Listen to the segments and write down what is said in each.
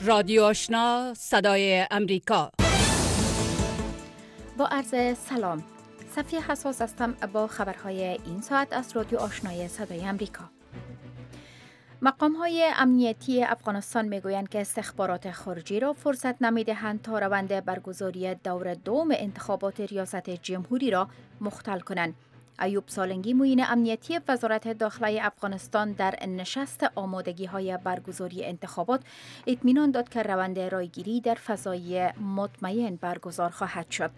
رادیو آشنا صدای امریکا. با عرض سلام، صفیه حساس هستم با خبرهای این ساعت از رادیو آشنای صدای امریکا. مقام‌های امنیتی افغانستان میگویند که استخبارات خارجی را فرصت نمیدهند تا روند برگزاری دور دوم انتخابات ریاست جمهوری را مختل کنند. ایوب سالنگی معین امنیتی وزارت داخلی افغانستان در نشست آمادگی‌های برگزاری انتخابات اطمینان داد که روند رایگیری در فضای مطمئن برگزار خواهد شد.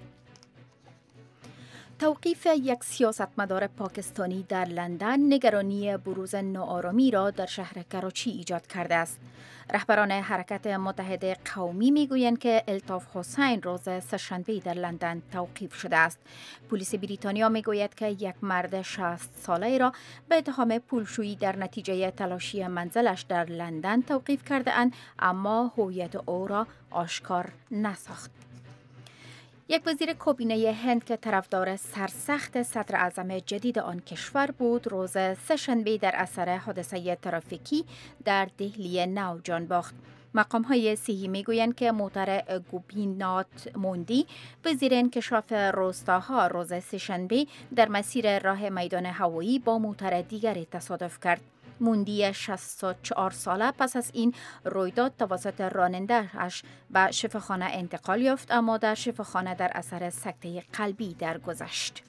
توقیف یک سیاستمدار پاکستانی در لندن نگرانی بروز ناآرامی را در شهر کراچی ایجاد کرده است. رهبران حرکت متحد قومی میگویند که الطاف حسین روز سه‌شنبه در لندن توقیف شده است. پلیس بریتانیا میگوید که یک مرد 60 ساله را به اتهام پولشویی در نتیجه تلاشی منزلش در لندن توقیف کرده اند، اما هویت او را آشکار نساخت. یک وزیر کابینه هند که طرفدار سرسخت صدر اعظم جدید آن کشور بود، روز سه‌شنبه در اثر حادثه ترافیکی در دهلی نو جان باخت. مقام‌های صحی میگویند که موتر گوپینات موندی وزیر انکشاف روستاها روز سه‌شنبه در مسیر راه میدان هوایی با موتر دیگری تصادف کرد. موندی 64 ساله پس از این رویداد توسط راننده‌اش به شفاخانه انتقال یافت، اما در شفاخانه در اثر سکته قلبی درگذشت.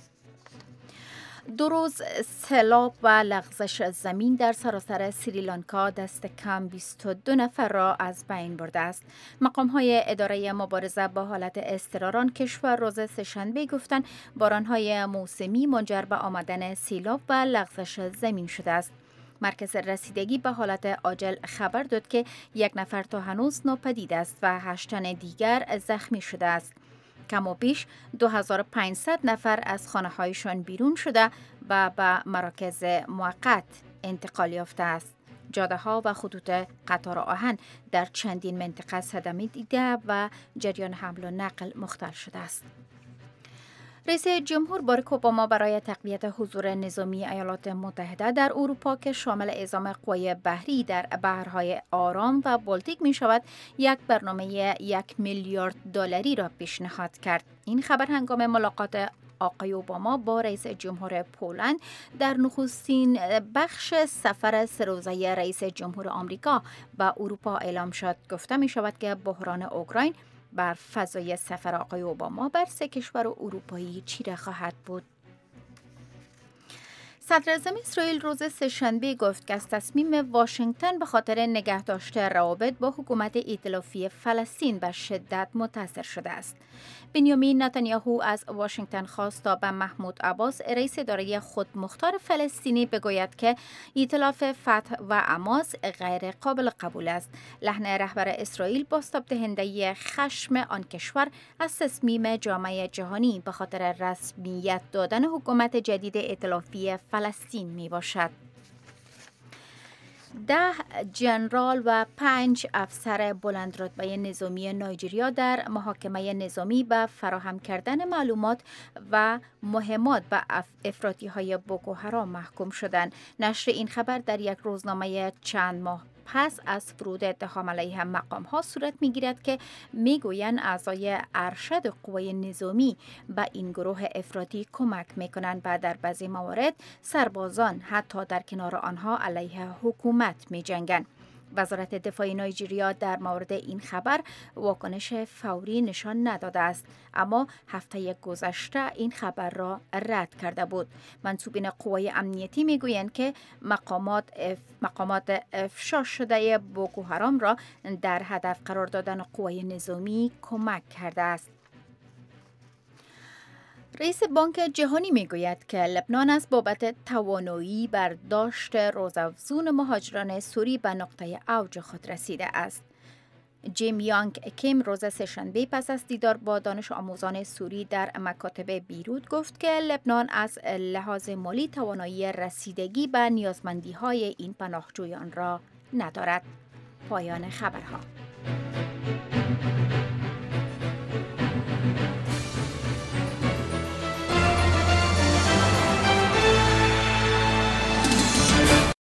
2 روز سیلاب و لغزش زمین در سراسر سریلانکا دست کم 22 نفر را از بین برده است. مقام‌های اداره مبارزه با حالت اضطرار کشور روز سه‌شنبه گفتند باران‌های موسمی منجر به آمدن سیلاب و لغزش زمین شده است. مرکز رسیدگی به حالت عاجل خبر داد که 1 نفر تا هنوز ناپدید است و 8 تن دیگر زخمی شده است. کم و بیش 2500 نفر از خانه‌هایشان بیرون شده و به مراکز موقت انتقال یافته است. جاده‌ها و خطوط قطار آهن در چندین منطقه صدمه دیده و جریان حمل و نقل مختل شده است. رئیس جمهور باراک اوباما برای تقویت حضور نظامی ایالات متحده در اروپا که شامل اعزام قوای بحری در بحرهای آرام و بالتیک می شود، یک برنامه 1 میلیارد دلاری را پیشنهاد کرد. این خبر هنگام ملاقات آقای اوباما با رئیس جمهور پولند در نخستین بخش سفر 3 روزه رئیس جمهور آمریکا به اروپا اعلام شد. گفته می شود که بحران اوکراین بر فضای سفر آقای اوباما بر 3 کشور اروپایی چیره خواهد بود. صدر اعظم اسرائیل روز سه‌شنبه گفت که از تصمیم واشنگتن به خاطر نگهداشت روابط با حکومت ائتلافی فلسطین به شدت متاثر شده است. بنیامین نتانیاهو از واشنگتن خواست تا به محمود عباس رئیس اداره خودمختار فلسطینی بگوید که ائتلاف فتح و حماس غیر قابل قبول است. لحن رهبر اسرائیل بازتاب دهنده خشم آن کشور از تصمیم جامعه جهانی به خاطر رسمیت دادن حکومت جدید ائتلافی فلسطین می باشد. 10 ژنرال و 5 افسر بلندرتبه نظامی نایجریا در محاکمه نظامی به فراهم کردن معلومات و مهمات به افراطی‌های بوکو حرام محکوم شدند. نشر این خبر در یک روزنامه چند ماه پس از فرود اتهام علیه مقام‌ها صورت می‌گیرد که می‌گویند اعضای ارشد قوای نظامی به این گروه افراطی کمک می‌کنند و در بعضی موارد سربازان حتی در کنار آنها علیه حکومت می‌جنگند. وزارت دفاع نایجریا در مورد این خبر واکنش فوری نشان نداده است، اما هفته گذشته این خبر را رد کرده بود. منصوبین قوای امنیتی میگویند که مقامات افشا شده بوکو حرام را در هدف قرار دادن قوای نظامی کمک کرده است. رئیس بانک جهانی میگوید که لبنان از بابت توانایی برداشت روزافزون مهاجران سوری به نقطه اوج خود رسیده است. جیم یانگ کیم روز سه‌شنبه پس از دیدار با دانش آموزان سوری در مکاتب بیروت گفت که لبنان از لحاظ مالی توانایی رسیدگی به نیازمندی‌های این پناهجویان را ندارد. پایان خبرها.